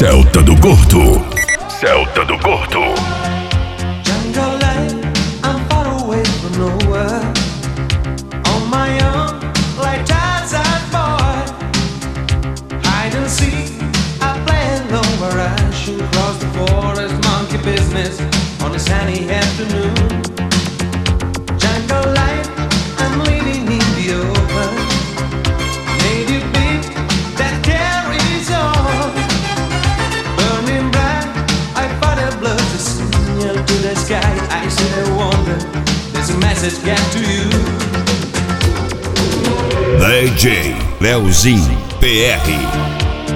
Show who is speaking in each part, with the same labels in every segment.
Speaker 1: Celta do Gordo. Celta do Gordo.
Speaker 2: Jungle life, I'm far away from nowhere. On my own, like Tarzan boy. Hide and seek, I play alone where I shoot across the forest. Monkey business on a sunny afternoon. Jungle life, I'm living in the open. Native beat that carries on. Burning bright, I fight a blood to signal to the sky. I still wonder, there's a message get to you.
Speaker 1: DJ Leozinho PR.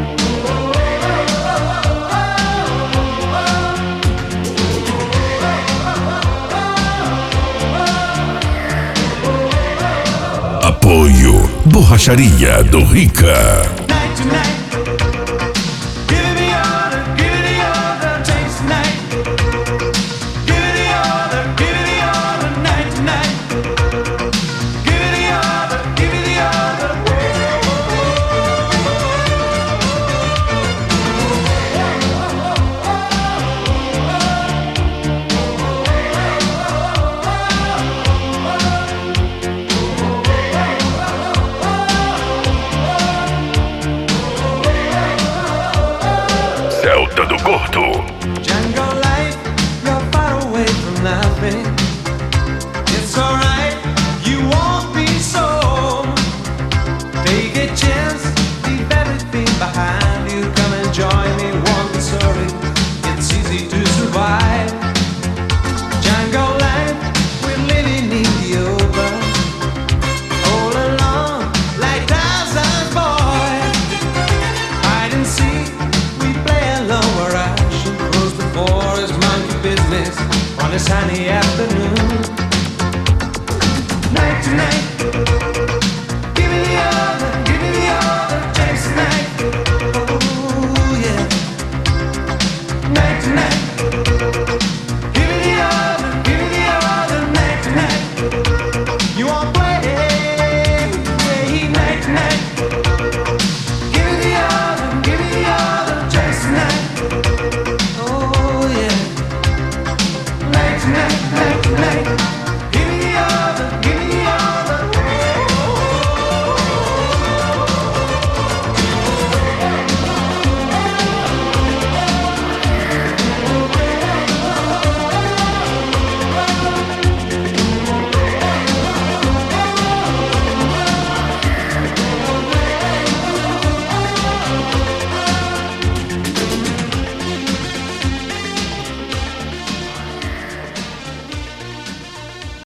Speaker 1: Apoio Borracharia do Rica.
Speaker 2: Night to night, give me the order, taste night. Give me the order, night to night. Give me the order, give me the order.
Speaker 1: Celta do Gordo.
Speaker 2: Jungle life, you're far away from nothing. It's alright, you won't be so. Take a chance, leave everything behind you. Come and join me, won't be sorry. It's easy to survive. Jungle life, we're living in the open. All alone, like Tarzan's boy. Hide and seek, we play alone where I should cross the forest. Monkey business on a sunny afternoon.